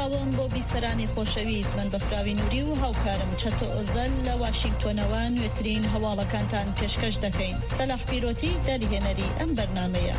سڵاوم بۆ بیسەرانی خۆشەویست، من بەفراوی نووری و هاوکارم چەتۆ ئۆزەل لە واشنگتۆنەوە نوێترین هەواڵەکانتان پێشکەش دەکەین. سەلاح پیرۆتی دەریهێنەری ئەم بەرنامەیە.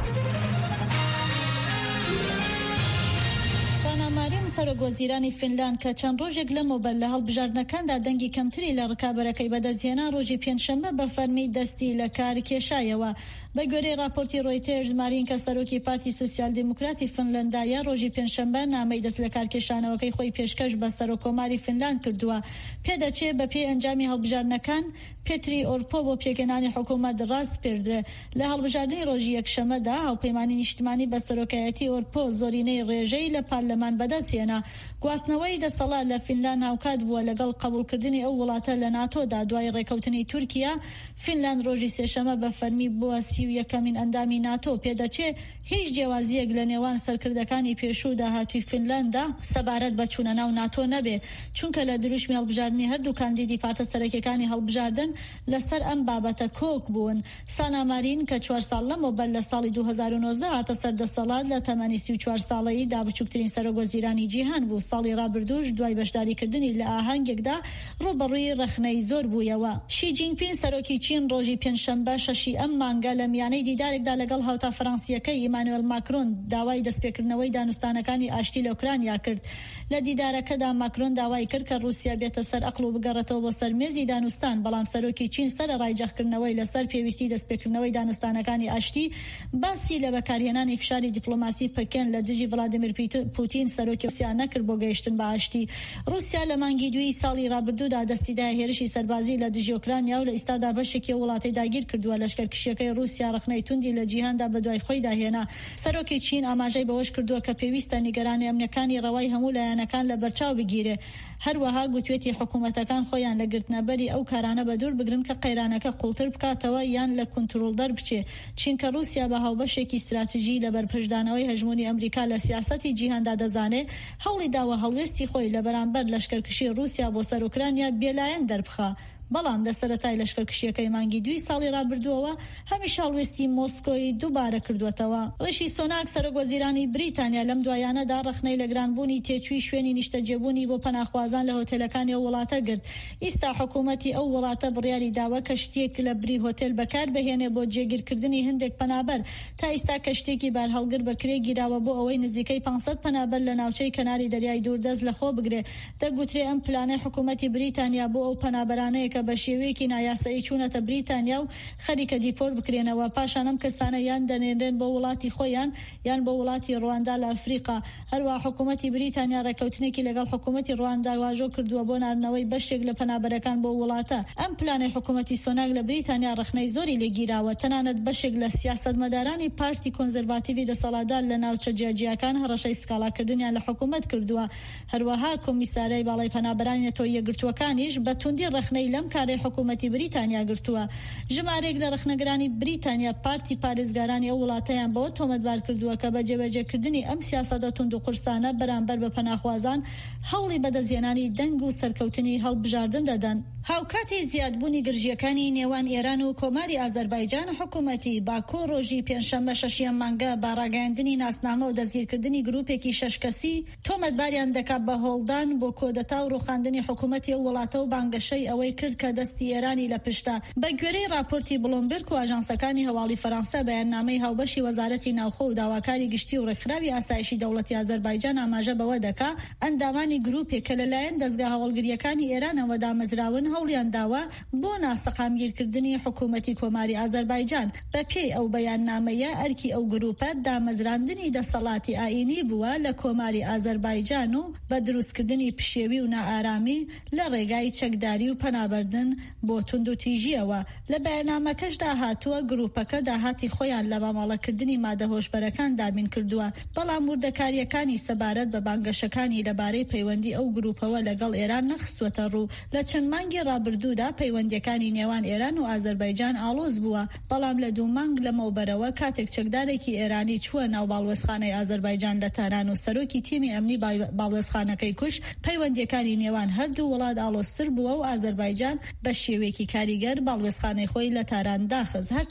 سانامارین سەرۆکوەزیرانی فینلاند کە چەند ڕۆژێک لەمەوبەر لە هەڵبژاردنەکاندا دەنگی کەمتری لە ڕکابەرەکەی بەدەستهێنا ڕۆژی پێنجشەممە بە فەرمی دەستی لە کار کێشایەوە. بە گوێرەی راپۆرتی ڕۆیتێرز، مارین کە سەرۆکی پارتی سوسیال دیموکراتی فینلاندایە ڕۆژی پێنجشەممە نامەی دەست لە کارکێشانەوەکەی خۆی پێشکەش بە سەرۆکۆماری فینلاند کردووە. پێدەچێت بە پێی ئەنجامی هەڵبژاردنەکان پێتری ئۆرپۆ بۆ پێکەنانی حکوومەت ڕاست پێردرێ. لە هەڵبژاردننی ڕۆژی یەکشەممەدا هاوپەیمانی نیشتمانی بە سەرۆکایەتی ئۆرپۆ زۆرینەی ڕێژەی لە پارلەمان بەدەستهێنا. گواستنەوەی دەسەڵات لە فینلاند هاوکات بووە لەگەڵ قبولکردنی ئەو وڵاتە لە ناتۆدا دوای ڕێکەوتنی تورکیا. فینلاند ڕۆژی سێشەممە بە فەرمی بووە 31مین ئەندامی ناتۆ. پێدەچێت هیچ جیاوازیەک لە نێوان سەرکردەکانی پێشوو داهاتووی فینلاندا سەبارەت بە چوونە ناو ناتۆ نەبێ، چونکە لە دروشمی هەڵبژاردننی هەردوو کاندیدی پارتە سەرەکیەکانی هەڵبژاردن لەسەر ئەم بابەتە کۆک بوون. سانامارین کە 4 ساڵ لەمەوبەر لە ساڵی 2019 هاتە سەردەسەڵات لە تەمەنی 34 ساڵەیی دابچووکترین سەرۆکوەزیرانی جیهان بوو. ساڵی ڕابردووش دوای بەشداریکردنی لە ئاهەنگێکدا ڕوبەڕووی رەخنەی زۆر بوویەوە. شی جینپین سەرۆکی چین ڕۆژی پێنجشەممە شەشی ئەم مانگە لە میانەی دیدارێکدا لەگەڵ هاوتا فەڕەنسیەکەی ئیمانوئێل ماکرۆن داوای دەستپێکردنەوەی دانوستانەکانی ئاشتی لە ئوکرانیا کرد. لە دیدارەکەدا ماکرۆن داوای کرد کە رووسیا بێتە سەر عەقڵ و بگەڕێتەوە بۆ سەر مێزی دانوستان، بەڵام سەرۆکی چین سەرەڕای جەخکردنەوەی لەسەر پێویستی دەستپێکردنەوەی دانوستانەکانی ئاشتی باسی لە بەکارهێنانی فشاری دیپلۆماسی پەکێن لە دژی ڤڵادیمیر پوتین سەرۆکی رووسیا نەکرد بۆ گەیشتن بە ئاشتی. رووسیا لە مانگی دوی ساڵی ڕابردوودا دەستیدا هێرشی سەربازی لە دژی ئوکرانیا و لە ئێستادا بەشێکی وڵاتی داگیر کردووە. لەشکرکشیەکەی رووسیا رەخنەی توندی لە جیهاندا بە دوای خۆی داهێنا. سەرۆکی چین ئاماژەی بەوەش کردووە کە پێویستە نیگەرانی ئەمنیەکانی ڕەوای هەموو لایەنەکان لە بەرچاو بگیرێ. هەروەها گوتوێتی حکوومەتەکان خۆیان لە گرتنەبەری ئەو کارانە بە دوور بگرن کە قەیرانەکە قوڵتر بکاتەوە یان لە کۆنتڕۆڵ دەربچێ. چینکە رووسیا بە هاوبەشێکی استراتیژی لە بەرپشدانەوەی هەژمونی ئەمریکا لە سیاسەتی جیهاندا دەزانێت هەوڵی داوە هەڵوێستی خۆی لە بەرامبەر لەشکرکشی رووسیا بۆ سەر ئوکرانیا بێلایەن دەربخا. بەڵام لە سەرەتای لەشکرکشیەکەی مانگی دوی ساڵی ڕابردووەوە هەمیشە هەڵوێستی مۆسکۆی دووبارە کردوێتەوە. ڕیشی سۆناک سەرۆکوەزیرانی بریتانیا لەم دوایانەدا ڕەخنەی لە گرانبوونی تێچووی شوێنی نیشتەجێبوونی بۆ پەناخوازان لە هۆتێلەکانی ئەو وڵاتە گرت. ئیستا حکوومەتی ئەو وڵاتە بڕیاری داوە کەشتیەک لە بری هۆتێل بەکار بهێنێ بۆ جێگیرکردنی هەندێک پەنابەر. تا ئیستا کەشتێکی بار هەڵگر بەکرێ گیراوە بۆ ئەوەی نزیکەی 500 پەنابەر لە ناوچەی کەناری دەریای دووردەست لەخۆ بگرێ. دەگوترێ ئەم پلانەی حکوومەتی بریتانیا بۆ ئەو پەنابەرانەیە کە بە شێوەیەکی نایاسایی چوونەتە بریتانیا و خەریکە دیپۆر بکرێنەوە، پاشان ئەم کەسانە یان دەنێرێن بۆ وڵاتی خۆیان یان بۆ وڵاتی ڕواندا لە ئەفریقا. هەروە حکوومەتی بریتانیا ڕێکەوتنێکی لەگەڵ حکوومەتی ڕواندا واژۆ کردووە بۆ ناردنەوەی بەشێک لە پەنابەرەکان بۆ وڵاتە. ئەم پلانەی حکوومەتی سۆناک لە بریتانیا ڕەخنەی زۆری لێگیراوە، تەنانەت بەشێک لە سیاسەتمەدارانی پارتی کۆنزەرواتیڤی دەسەڵاتدار لە ناوچە جیاجیەکان هەڕەشەی سکاڵاکردنیان لە حکوومەت کردووە. هەروەها کۆمیسارای باڵای پەنابەرانی نەتۆیە گرتووەکانیش بە توندی ڕەخنەی لەم کارەی حکوومەتی بریتانیا گرتووە. ژمارەیەک لە ڕەخنەگرانی بریتانیا پارتی پارێزگارانی ئەو وڵاتەیان بەوە تۆمەتبار کردووە کە بە جێبەجێکردنی ئەم سیاسەتە توند و قورسانە بەرامبەر بە پەناخوازان هەوڵی بەدەستهێنانی دەنگ و سەرکەوتنی هەڵبژاردن دەدەن. هاوکاتی زیادبوونی گرژیەکانی نێوان ئێران و کۆماری ئازەربایجان حکوومەتی باکۆ ڕۆژی پێنجشەممە شەشیەم مانگە با ڕاگەیاندنی ناسنامە و دەستگیرکردنی گروپێکی 6 کەسی تۆمەتباریان دەکات بە هۆڵدان بۆ کۆدەتا و ڕوخاندنی حکوومەتی ئەو وڵاتە و بانگەشەی ئەوەی کرد کە دەستی ئێرانی لە پشتە. بە گوێرەی راپۆرتی بلومبرگ و ئاژانسەکانی هەواڵی فەرەنسا بەیاننامەی هاوبەشی وەزارەتی ناوخۆ و داواکاری گشتی و ڕێکخراوی ئاسایشی دەوڵەتی ئازەربایجان ئاماژە بەوە دەکا ئەندامانی گروپێک کە لەلایەن دەستگا هەوڵگریەکانی ئێرانەوە دامەزراون هەوڵیان داوە بۆ ناسەقامگیرکردنی حکوومەتی کۆماری ئازەربایجان. بە پێی ئەو بەیاننامەیە ئەرکی ئەو گروپە دامەزراندنی دەسەڵاتی ئاینی بووە لە کۆماری ئازەربایجان و بە دروستکردنی پشێوی و نائارامی لە ڕێگای چەکداری و پەنابەردن بۆ تونند و تیژیەوە. لە بەیاننامەکەشدا هاتووە گروپەکە داهاتی خۆیان لە باماڵەکردنی مادە هۆشبەرەکان دابین کردووە، بەڵام وردەکاریەکانی سەبارەت بە بانگەشەکانی لەبارەی پەیوەندی ئەو گروپەوە لەگەڵ ئێران نەخستوەتە ڕوو. لە چەند مانگی ڕابردوودا پەیوەندیەکانی نێوان ئێران و ئازەربایجان ئالۆز بووە، بەڵام لە 2 مانگ لەمەوبەرەوە کاتێک چەکدارێکی ئێرانی چووە ناو باڵوێزخانەی ئازەربایجان لە تاران و سەرۆکی تیمی ئەمنی باڵوێزخانەکەی کوش، پەیوەندیەکانی نێوان هەردوو وڵات ئالۆزتر بووە و ئازەربایجان بە شێوەیەکی کاریگەر باڵوێزخانەی خۆی لە تاران داخست.